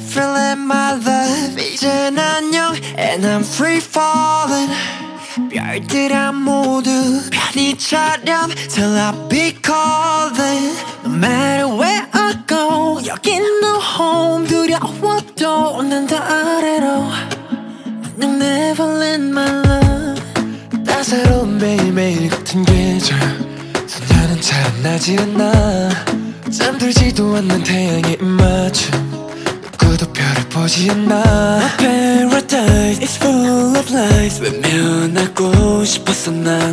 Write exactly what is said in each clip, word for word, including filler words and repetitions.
feeling my love 이젠 안녕 and I'm free falling 별들아 모두 편히 차렴 till I be calling No matter where I go 여긴 no home 두려워도 난 다 아래로 안녕 never let my love 따사로운 매일매일 같은 계절 소녀는 잘 안 나지 않아 잠들지도 않는 태양의 입맞춤 누구도 별을 보지 않아 My paradise is full of lies 외면하고 싶었어 난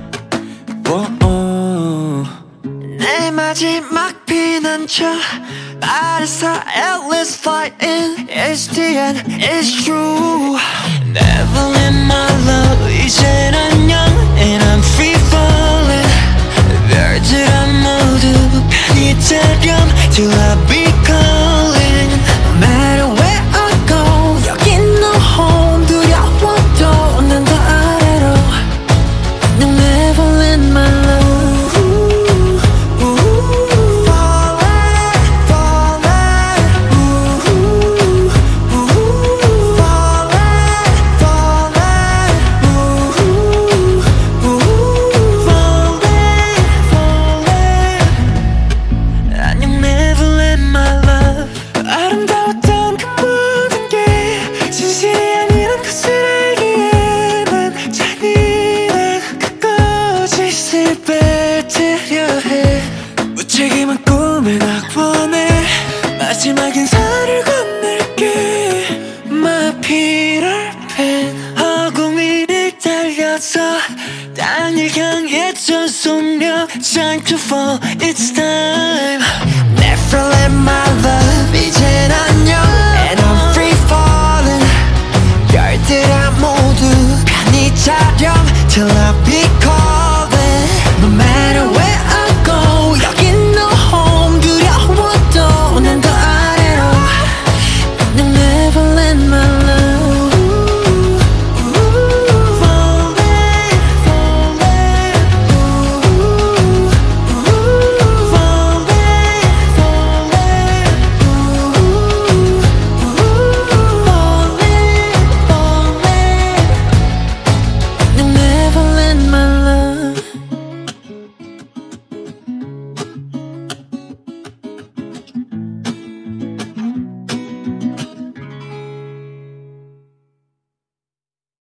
Whoa. 내 마지막 피난처 말했어 at least fly in It's the end, it's true Never let my love 이젠 안녕 And I'm free falling 별들아 모두 편히 차렴 Till I be calling No matter where I go 여긴 no home 두려워도 난 더 아래로 No never let my love ooh, ooh, falling, falling ooh, ooh, ooh, falling, falling ooh, ooh, falling, falling 안녕 never let my love 아름다웠던 그 모든 게 진실이 아니란 것을 알기에 난 잔인한 그 거짓을 뱉으려 해 무책임한 꿈을 낙원해 마지막 인사를 건넬게 My Peter Pan 허공위를 달려서 땅을 향해 전속력 Time to fall, it's time